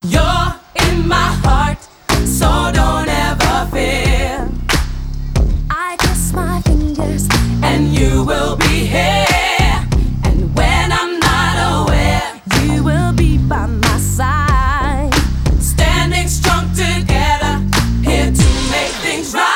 You're in my heart, so don't ever fear. I kiss my fingers, And you will be here. And when I'm not aware, you will be by my side. standing strong together, here to make things right.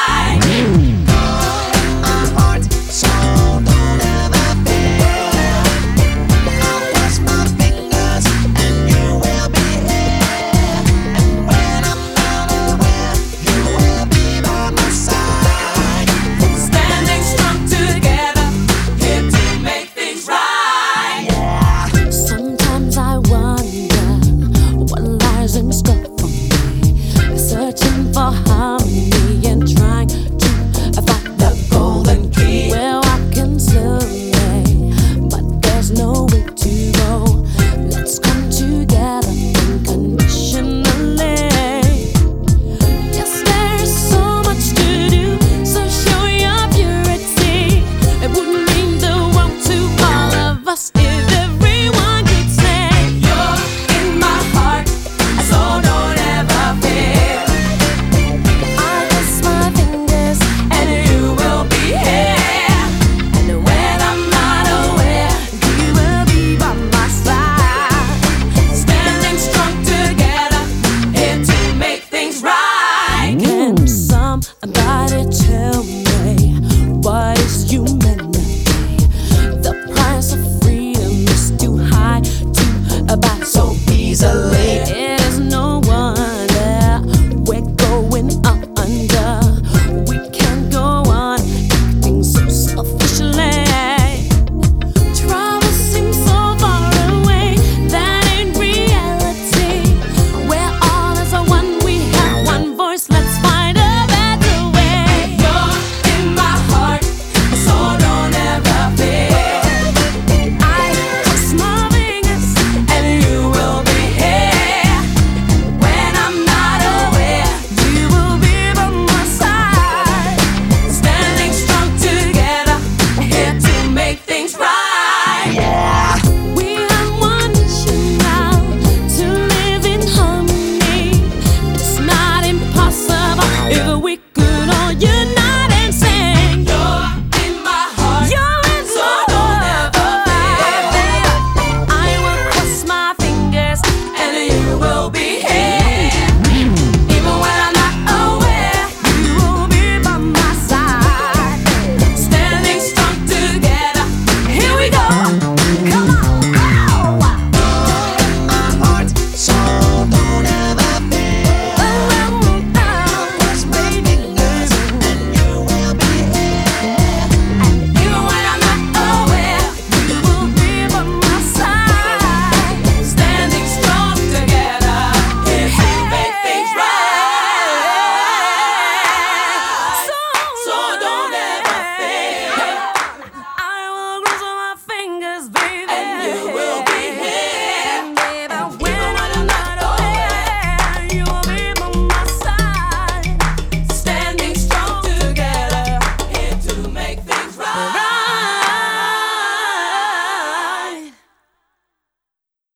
Standing strong together, here to make things right. Sometimes I wonder what lies in store for me. Searching for harmony and trying to find the golden key. We're walking slowly, but there's no way to go. Let's come together unconditionally. Yes, there's so much to do, so show your purity. It wouldn't mean the world to all of us if everyone could say, You're in my heart, so don't ever fear. I kiss my fingers, And you will be here. And when I'm not aware, you will be by my side. standing strong together, here to make things right. Can somebody tell me what is humanity? The price of freedom is too high to buy so easily.